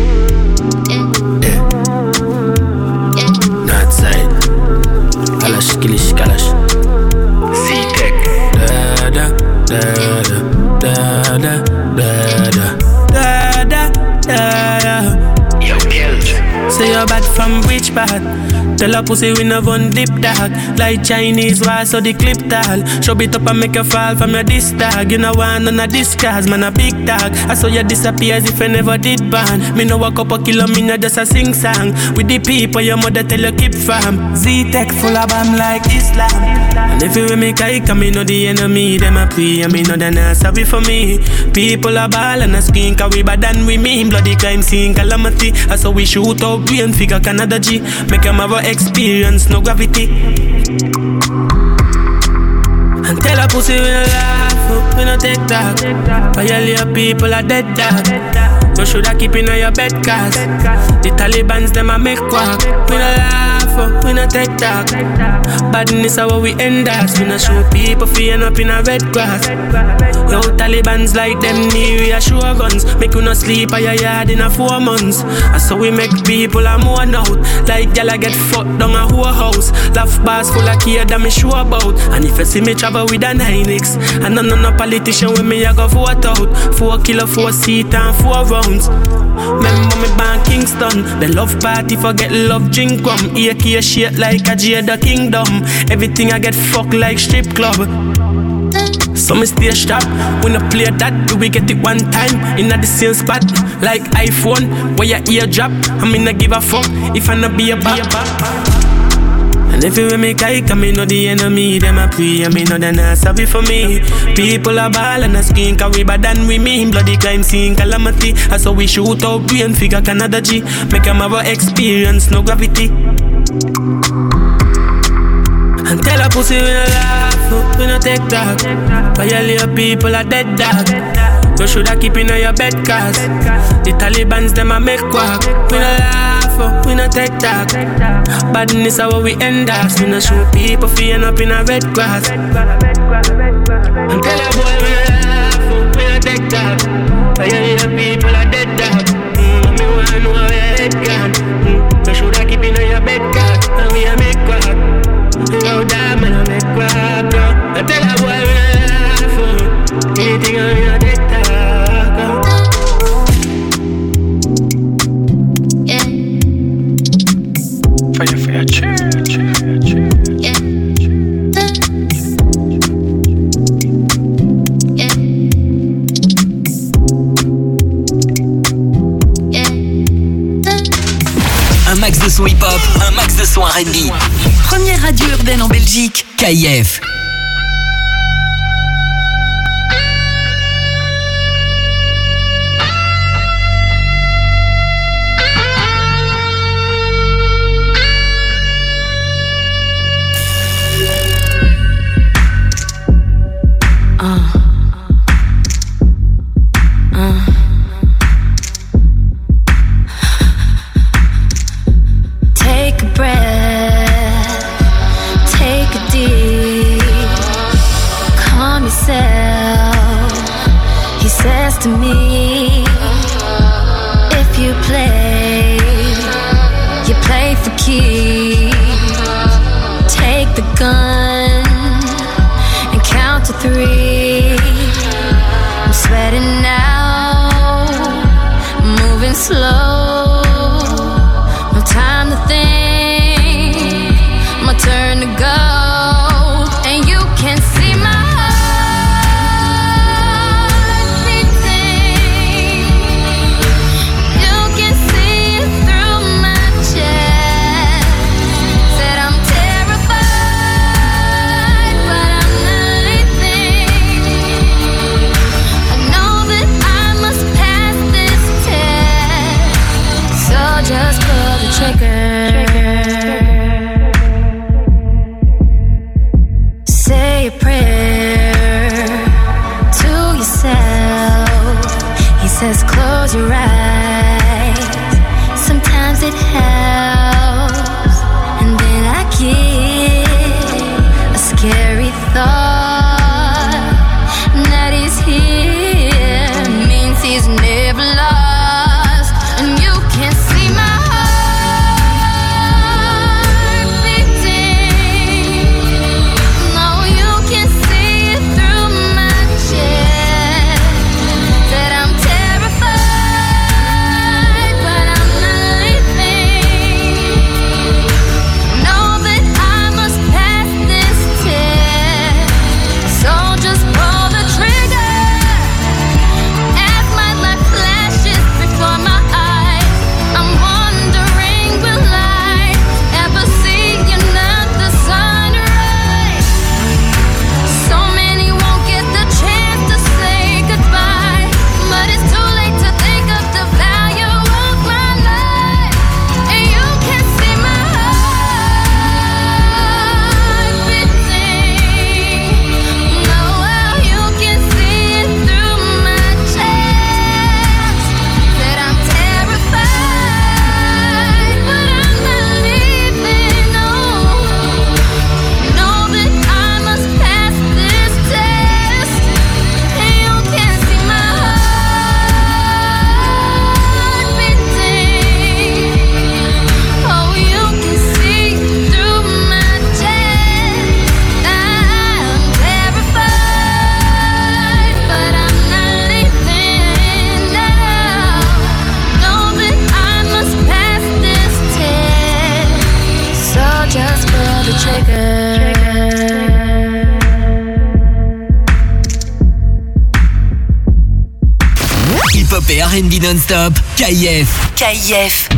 Northside. Kalash, Kilish, Kalash. C-Tech. Da da da da da da da da da da. Yo, Kelch. Say you're bad from which part? Tell a pussy we no one dip dog. Like Chinese war so the clip tall. Show it up and make you fall from your disc tag. You know want none of this cause man a big dog. I saw you disappear as if you never did ban. Me know a couple kilo me not just a sing song. With the people your mother tell you keep from. Z-Tech full of bomb like Islam. And if you make a come me know the enemy them a pray. And me know they not sorry for me. People a ball and a skin cause we bad than we mean. Bloody crime scene calamity. I saw we shoot out brain figure Canada G. Make them have a experience, no gravity. And tell a pussy we no laugh, we no take talk. Violate people are dead dog. You shoulda keep in your bed cause the Talibans them a make quack. We no laugh, we no take talk. Badness how we end us. We no show people feeling up in a red grass. Yo Talibans like them near we a show guns. Make you no sleep at your yard in a four months. And so we make people a mourn out. Like y'all get fucked down a whole house. Laugh bars full of kids that me sure about. And if you see me travel with a nine X and none of no politician with me I go vote out. Four kilo, four seat and four rounds. Remember me born Kingston. The love party forget love drink rum. A K shit like a Jada Kingdom. Everything I get fucked like strip club. So me stay sharp. We no play that, do we get it one time in the same spot like iPhone where your ear drop. I mean I give a fuck if I no be a bop. And if you make I come, me know the enemy, them a pray, and me know they not sorry for me. People are ball and a skin, cause we bad than we mean. Bloody crime scene calamity. And so we shoot out brain figure Canada G. Make them have a experience, no gravity. And tell a pussy we no laugh, we no take talk. Violate people are dead dog. You shoulda keep in your bed cause the Talibans them a make quack. We no laugh, we no take talk. Badness how we end us. We no show people feeling up in a red grass. And tell a boy we no laugh, we no take talk. Violate people are dead dog. Mm, me wanna know how your head gone. Mm, you shoulda keep in your bed cause and we a make quack. Go down and I make quack. I tell a boy we no laugh, anything on your dead talk. Yeah. Fire, fire, cheer, cheer, cheer. Yeah. Yeah. Yeah. Un max de son hip-hop, un max de son R and B. Première radio urbaine en Belgique. K I F. To me, if you play, you play for keeps. Take the gun and count to three. I'm sweating now, moving slow. No time to think, my turn to go. And you can see my says close your eyes. Sometimes it helps. And then I get a scary thought. R and B non-stop, K I F. K I F.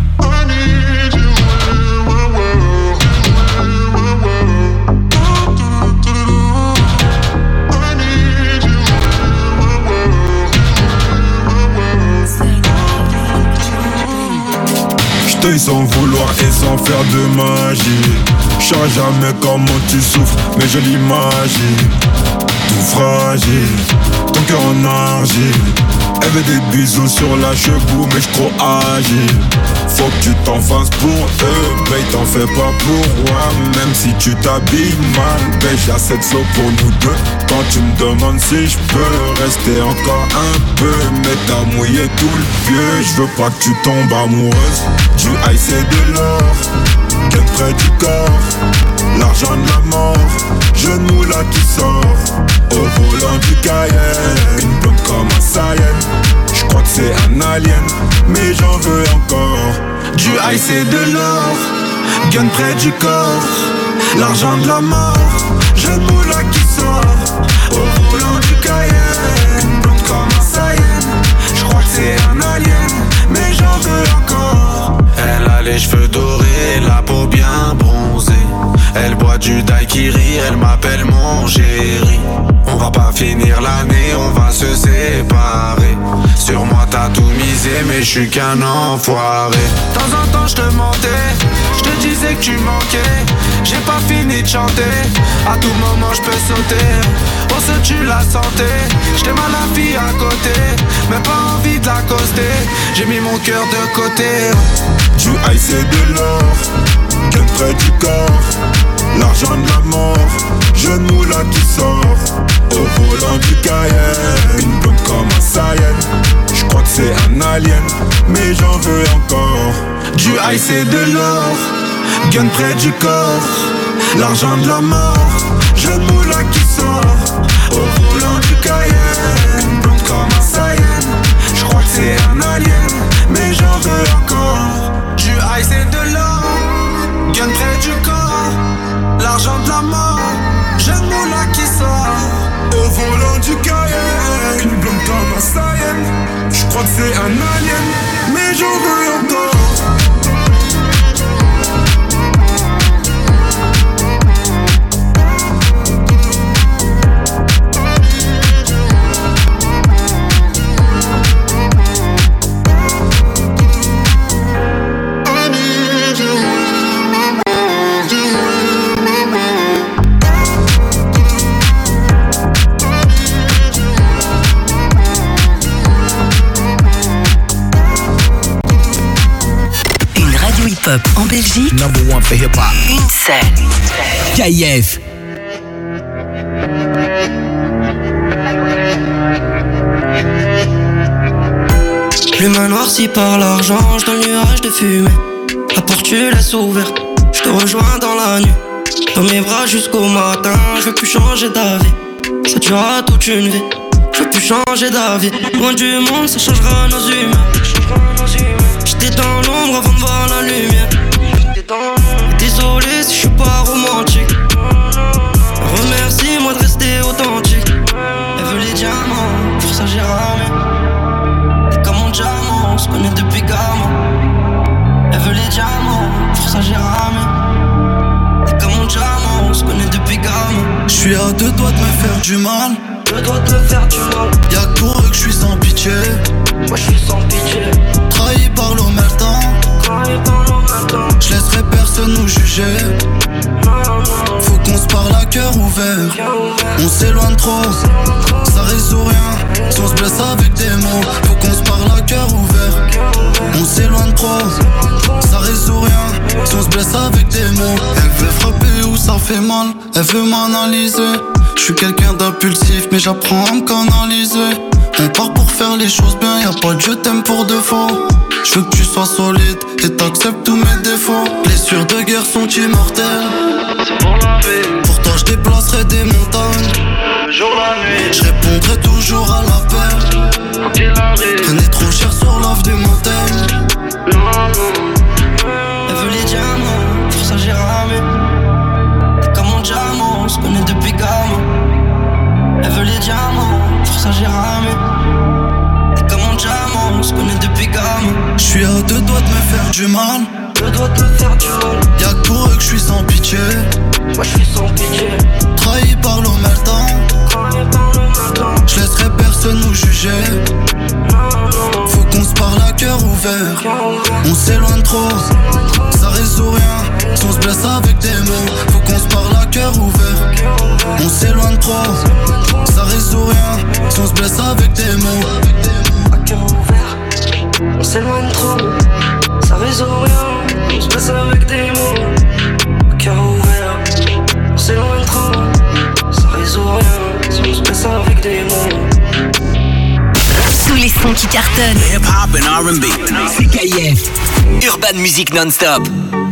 J't'aille sans vouloir et sans faire de magie. J'sais jamais comment tu souffres, mais je l'imagine. Tout fragile, ton cœur en argile. Elle veut des bisous sur la cheveux, mais j't'ro agile. Faut que tu t'en fasses pour eux, mais t'en fais pas pour moi. Même si tu t'habilles mal, ben j'ai assez de flow pour nous deux. Quand tu me demandes si je peux rester encore un peu, mais t'as mouillé tout le pieu. Je veux pas que tu tombes amoureuse. Du high c'est de l'or, qu'elle près du corps. L'argent de la mort, je moula qui sort. Au volant du Cayenne, une blonde comme un Saiyan. J'crois que c'est un alien, mais j'en veux encore. Du high c'est de l'or, gun près du corps. L'argent de la mort, je moula qui sort. Au volant du Cayenne, une blonde comme un Saiyan. J'crois que c'est un alien, mais j'en veux encore. Elle a les cheveux dorés, la peau bien bronzée. Elle boit du daiquiri, elle m'appelle mon chéri. On va pas finir l'année, on va se séparer. Sur moi t'as tout misé, mais je suis qu'un enfoiré. De temps en temps je te mentais, je te disais que tu manquais. J'ai pas fini de chanter, à tout moment je peux sauter. On se tue la santé, j't'aime à la fille à côté, mais pas envie de l'accoster. J'ai mis mon cœur de côté. Du high c'est de l'or, qu'elle près du corps. L'argent de la mort, je moula qui sort. Au volant du Cayenne, une blonde comme un Saiyan. J'crois que c'est un alien, mais j'en veux encore. Du high c'est de l'or, gun près du corps. L'argent de la mort, je moula qui sort. Au volant du Cayenne, une blonde comme un Saiyan. J'crois que c'est un alien, mais j'en veux encore. Du high c'est de l'or, gun près du corps. L'argent de la mort, je moula qui sort. Au volant du Cayenne, une blonde comme un Saiyan. J'crois que c'est un alien, mais j'en veux encore. Hip-hop en Belgique. Number one for hip-hop. Une scène. K I F. L'humain noirci par l'argent, je dans le nuage de fumée. La porte tu laisses ouverte, je te rejoins dans la nuit. Dans mes bras jusqu'au matin, je veux plus changer d'avis. Ça durera toute une vie, je veux plus changer d'avis. Loin du monde, ça changera nos humeurs. J'étais dans l'ombre avant de voir la lumière. Désolé si je suis pas romantique. Remercie-moi de rester authentique. Elle veut les diamants, pour ça j'ai ramé. Et comme mon diamant, on se connaît depuis gamin. Elle veut les diamants, pour ça j'ai ramé. Et comme mon diamant, on se connaît depuis gamin. J'suis à deux doigts de me faire du mal. Deux doigts de me faire du mal. Y'a que pour eux que j'suis sans pitié. Moi j'suis sans pitié. Trahi par l'omertan. J'laisserai personne nous juger. Faut qu'on se parle à cœur ouvert. On s'éloigne trop, ça résout rien. Si on se blesse avec des mots, faut qu'on se parle à cœur ouvert. On s'éloigne trop, ça résout rien. Si on se blesse avec des mots, elle veut frapper où ça fait mal, elle veut m'analyser. J'suis quelqu'un d'impulsif, mais j'apprends à me canaliser. On part pour faire les choses bien, y'a pas de je t'aime pour de faux. J'veux que tu sois solide et t'acceptes tous mes défauts. Blessures de guerre sont immortelles, c'est pour la vie. Pour toi j'déplacerai des montagnes, le jour, la nuit. J'répondrai toujours à l'appel. Prenez trop cher sur l'offre des montagnes. Elle veut les diamants, pour ça j'ai ramé. Et comme mon diamant, on se connaît depuis gamin. Elle veut les diamants, pour ça j'ai ramé. Et comme mon diamant, on se connaît depuis gamin. J'suis à deux doigts de me faire du mal. Deux doigts de me faire du mal. Y'a que pour eux que j'suis sans pitié. Moi j'suis sans pitié. Trahi par l'omertan. J'laisserai personne nous juger. Faut qu'on se parle à cœur ouvert. On s'éloigne trop, ça résout rien. Si on se blesse avec des mots, faut qu'on se parle à cœur ouvert. On s'éloigne trop, ça résout rien. Si on se blesse avec des mots, à cœur ouvert. On s'éloigne trop, ça résout rien. On se blesse avec des mots, à cœur ouvert. On s'éloigne trop, ça résout rien. Si on se blesse avec des mots. Tous les sons qui cartonnent. Hip hop and R and B. C'est K I F. Urban Music Non-Stop.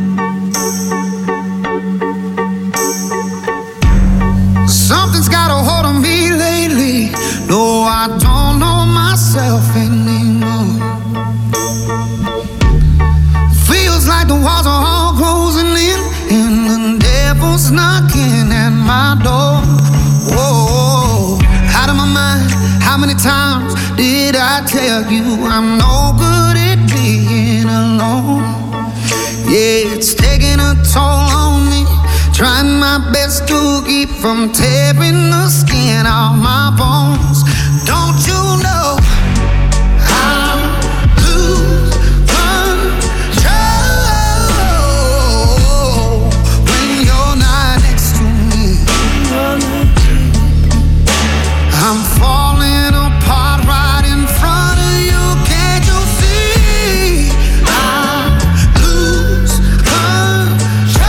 Something's got a hold on me lately. No, I don't know myself anymore. Feels like the walls are all closing in, and the devil's knocking at my door. Whoa, out of my mind. How many times did I tell you I'm no good at being alone? Yeah, it's taking a toll on me. Trying my best to keep from tearing the skin off my bones. Don't you know I lose control when you're not next to me? I'm falling apart right in front of you. Can't you see? I lose control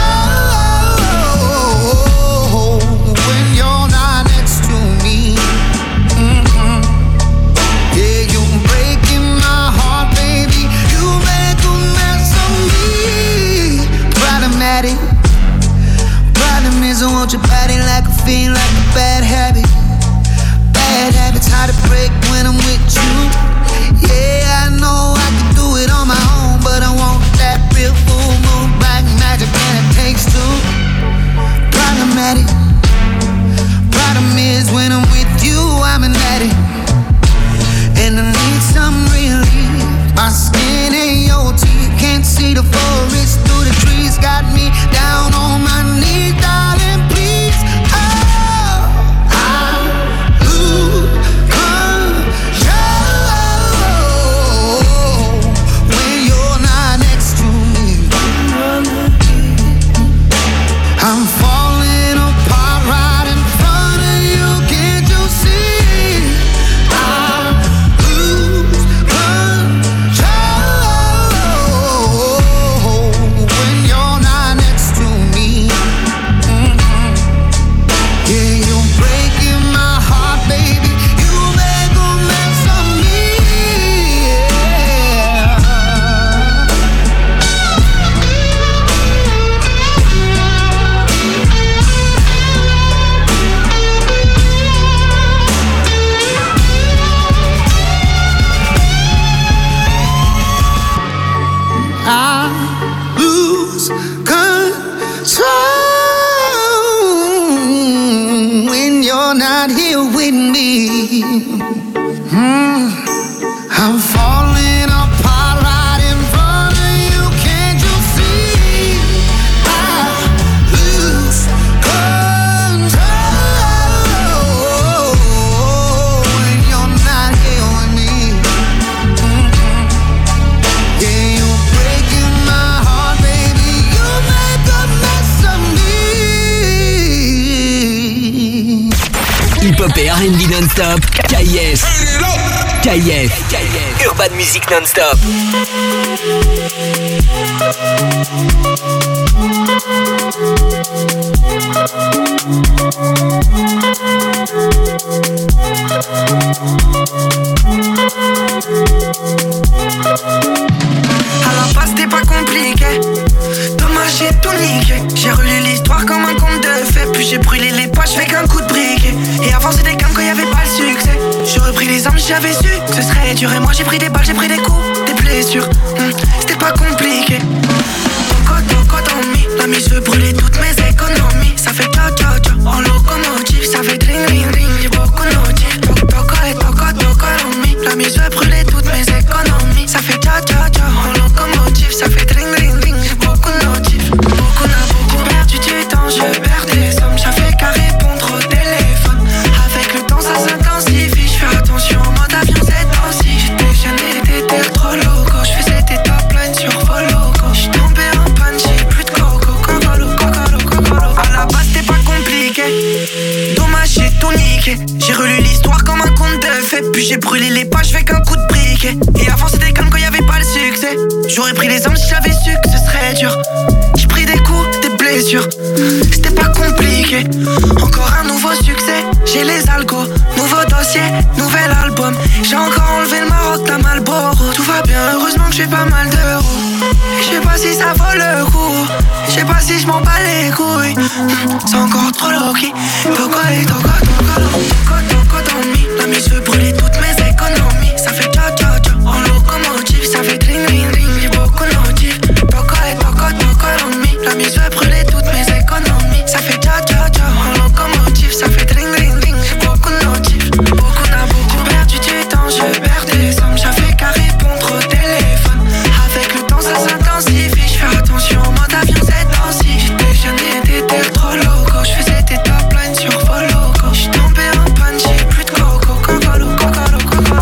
when you're not next to me. Mm-hmm. Yeah, you're breaking my heart, baby. You make a mess of me. Problematic. Problem is I want your body like a fiend, like a bad habit. Bad habits hard to break when I'm with you. Yeah, I know I can do it on my own, but I want that real full moon black magic, and it takes two. Problematic. Problem is when I'm with you, I'm an addict, and I need some relief. My skin ain't your teeth, can't see the forest through the trees. Got me down on my knees, darling, please. Oh, I lose control when you're not next to me. I'm falling apart right in front of you. Can't you see? I lose control when you're not next to me. Mm-hmm. Yeah, you're breaking my heart, baby. You make a mess of me. Yeah. I lose control when you're not here with me. Mm. I'm falling apart right in front of you. Can't you see? I lose control when you're not here with me. Mm-hmm. Yeah, you're breaking my heart, baby. You make a mess of me. Hip hop et R and B non-stop. K I F. K I F. Urban Music Non-Stop. À la base c'était pas compliqué. Dommage j'ai tout niqué. J'ai relu l'histoire comme un conte de fées. Puis j'ai brûlé les poches avec un coup de briquet. Et avant c'était calme quand y'avait pas le succès. J'ai repris les armes, j'avais su que ce serait dur. Et moi j'ai pris des balles, j'ai pris des coups, des blessures. Hum, C'était pas compliqué. Toco toco dans mi. La mise veut brûler toutes mes économies. Ça fait tcha tcha tcha en locomotive. Ça fait ring ring ring, j'ai beaucoup de notifs. Toco toco et toco toco dans mi. La mise veut brûler toutes mes économies. compliqué. J'ai relu l'histoire comme un conte de fées, puis j'ai brûlé les pages avec un coup de briquet. Et avant c'était calme quand y avait pas le succès. J'aurais pris les hommes si j'avais su que ce serait dur. J'ai pris des coups, des blessures, c'était pas compliqué. Encore un nouveau succès, j'ai les algos, nouveau dossier, nouvel album. J'ai encore enlevé le Maroc, la Malboro. Tout va bien, heureusement que j'ai pas mal d'euros. Je sais pas si ça vaut le coup, je sais pas si je m'en bats les couilles. C'est encore trop low-key. Toco et toco, toco, toco, toco dans mi. La mise veut brûler toutes mes économies. Ça fait tcha tcha tcha en locomotive, ça fait dring dring dring, j'ai beaucoup de motifs. Toco et toco, toco dans mi. La mise veut brûler toutes mes économies. Ça fait tcha tcha tcha en locomotive, ça fait dring dring dring, j'ai beaucoup de motifs. Beaucoup n'a beaucoup perdu du temps, je perds des sommes. J'avais qu'à répondre au téléphone. Avec le temps ça s'intensifie, je fais attention en mode avion ces temps-ci. J'étais jeune et des terres trop loco, je faisais des top lines sur vos locaux. J'suis tombé en panne, j'ai plus de coco, cocolo, cocolo, cocolo.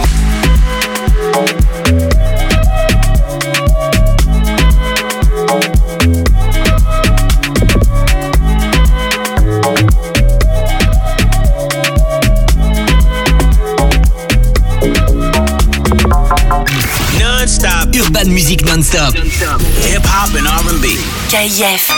Non-stop. Urban Music Non-stop. Hip-hop and R and B. K I F.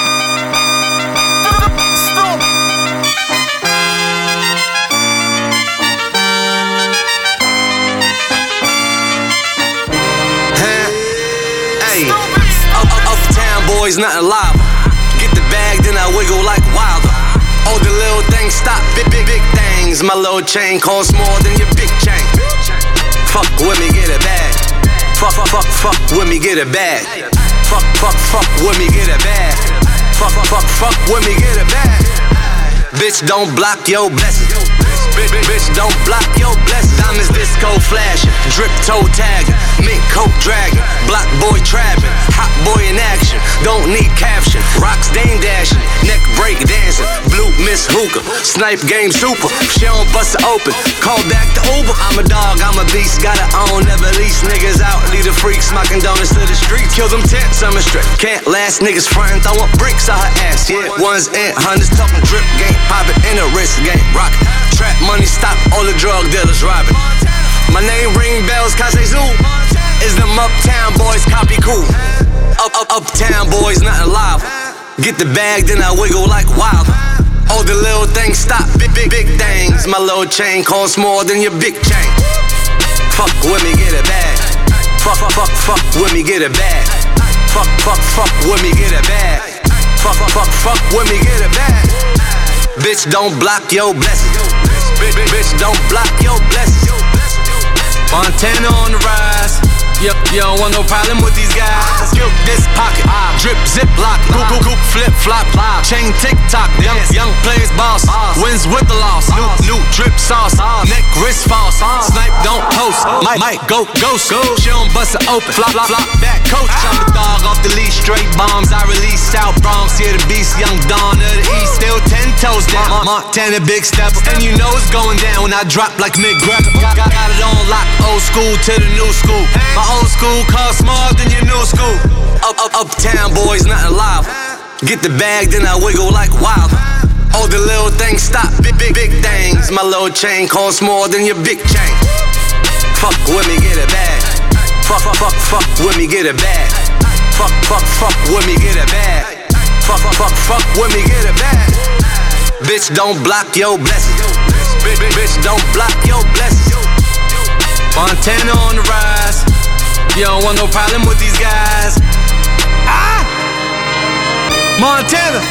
Hey, up, up, uptown boys, nothing live. Get the bag, then I wiggle like wilder. All the little things stop, big, big, big things. My little chain costs more than your big chain. Fuck with me, get a bag. Fuck, fuck, fuck, fuck with me, get a bag. Fuck, fuck, fuck with me, get a bag. Fuck, fuck, fuck, fuck with me, get a bag. Bitch, don't block your blessings. Bitch, bitch, bitch, don't block your blessings. Diamonds disco flashing, drip toe tagging, mink coat dragging, block boy trapping, hot boy in action. Don't need caption, rocks dame dashing, neck break dancing, blue miss hookah, snipe game super. She don't bust it open, call back the Uber. I'm a dog, I'm a beast, gotta own, never lease niggas out. Lead a freak, smocking donuts to the street. Kill them tents, I'm a strip. Can't last niggas frontin', throwin' bricks on her ass. Yeah, ones and hundreds, talking drip game, poppin' in a wrist game, rockin'. Trap money, stop all the drug dealers robbing. My name ring bells, Kaze Zoo. Is them uptown boys, copy cool. Up, up, uptown boys, nothing live. Get the bag, then I wiggle like wild. All the little things stop, big, big, big things. My little chain costs more than your big chain. Fuck with me, get a bag. Fuck, fuck, fuck, fuck with me, get a bag. Fuck, fuck, fuck with me, get a bag. Fuck, fuck, fuck, fuck with me, get a bag. Bitch, don't block your blessings. Bitch, bitch, bitch, don't block your blessings. Montana on the rise. Yep, you don't want no problem with these guys. Skip this pocket, drip, zip lock, goop, goop, goop, flip, flop, chain, tick tock. Young, young players boss, wins with the loss. New, new drip sauce, neck, wrist false. Snipe, don't post. Might, might go, ghost. She don't bust it open. Flop, flop, flop, back coach. I'm the dog off the leash, straight bombs. I release South Bronx, here the beast, young Dawn of the East. Still ten toes down. Montana, big step, and you know it's going down when I drop like Mick Greco. Got, got, got it on lock, old school to the new school. My old school costs more than your new school. Up, up, uptown boys, nothing live. Get the bag, then I wiggle like wild. All the little things stop, big, big, big things. My little chain costs more than your big chain. Fuck with me, get a bag. Fuck, fuck, fuck, fuck with me, get a bag. Fuck, fuck, fuck with me, get a bag. Fuck, fuck, fuck, fuck with me, get a bag. Bitch, don't block your blessings. Bitch, bitch, bitch, don't block your blessings. Montana on the rise. You don't want no problem with these guys. Ah! Montana.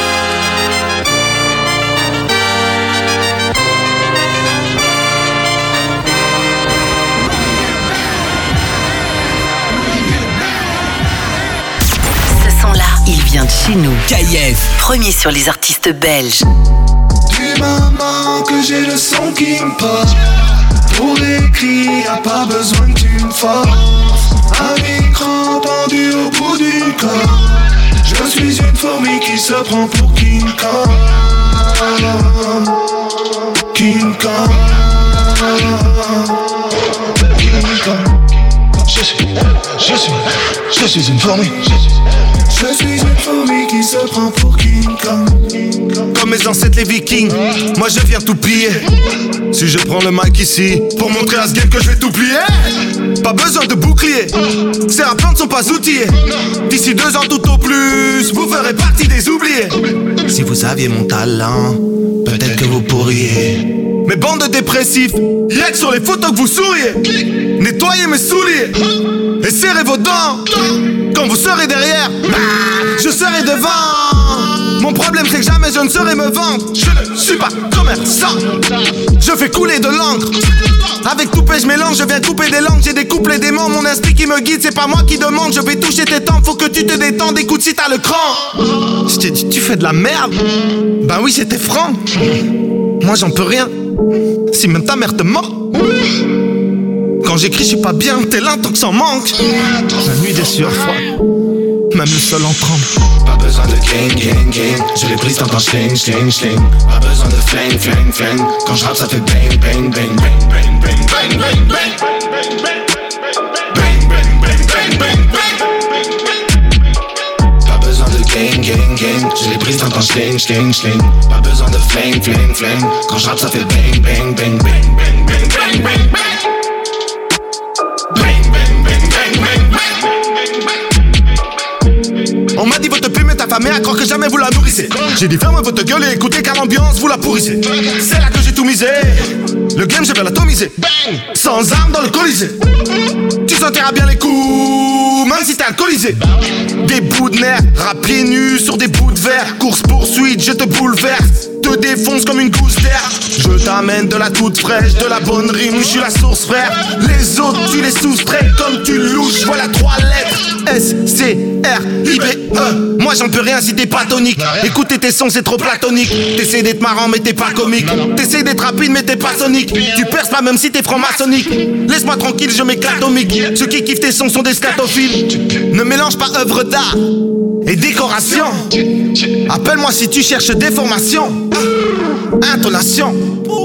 Ce son-là, il vient de chez nous. K I F, premier sur les artistes belges. Du moment que j'ai le son qui me porte, pour écrire, y'a pas besoin que tu me forces. Un micro pendu au bout du corps. Je suis une fourmi qui se prend pour King Kong. King Kong. King Kong. Je suis, je suis, je suis une fourmi. Je suis une fourmi qui se prend pour King Kong. Comme mes ancêtres les vikings, moi je viens tout piller. Si je prends le mic ici, pour montrer à ce game que je vais tout plier. Pas besoin de bouclier, ces rappeurs ne sont pas outillés. D'ici deux ans tout au plus, vous ferez partie des oubliés. Si vous aviez mon talent, peut-être que vous pourriez. Mes bandes de dépressifs, y'a que sur les photos que vous souriez. Nettoyez mes souliers et serrez vos dents. Quand vous serez derrière, je serai devant. Mon problème c'est que jamais je ne saurais me vendre. Je ne suis pas commerçant, je fais couler de l'encre. Avec toupet je mélange, je viens couper des langues. J'ai des couples et des mots, mon esprit qui me guide. C'est pas moi qui demande, je vais toucher tes tempes. Faut que tu te détendes, écoute si t'as le cran. Je t'ai dit tu fais de la merde. Ben oui c'était franc. Moi j'en peux rien, si même ta mère te ment. Quand j'écris je suis pas bien, t'es là tant que ça manque. La nuit des sueurs froides, même le sol en tremble. Pas besoin de gang, gang, gang. Je les brise t'entends schling, schling, schling. Pas besoin de fling, fling, fling. Quand je rappe ça fait bang, bang, bang, bang, bang, bang, bang, bang, bang. Bang, bang, bang, bang, bang, bang. Pas besoin de gang, gang, gang. Je les brise t'entends schling, schling, schling. Pas besoin de fling, fling, fling. Quand je rappe ça fait bang, bang, bang, bang, bang, bang, bang, bang, bang. On m'a dit votre plume est affamée à croire que jamais vous la nourrissez. J'ai dit ferme votre gueule et écoutez car l'ambiance vous la pourrissez. C'est là que j'ai tout misé. Le game je vais l'atomiser. Sans armes dans le colisée. Tu sentiras bien les coups même si t'es alcoolisé. Des bouts de nerfs, rap pieds nus sur des bouts de verre. Course poursuite, je te bouleverse. Te défonce comme une gousse d'air. Je t'amène de la toute fraîche, de la bonne rime, je suis la source frère. Les autres tu les soustrais comme tu louches. Voilà trois lettres, S, C, R, I, B, E. Moi j'en peux rien si t'es pas tonique. Écouter tes sons c'est trop platonique. T'essaies d'être marrant mais t'es pas comique. T'essaies d'être rapide mais t'es pas sonique. Tu perces pas même si t'es franc-maçonnique. Laisse-moi tranquille je m'éclate au mic. Ceux qui kiffent tes sons sont des scatophiles. Ne mélange pas œuvre d'art et décoration. Appelle-moi si tu cherches des formations. Intonation,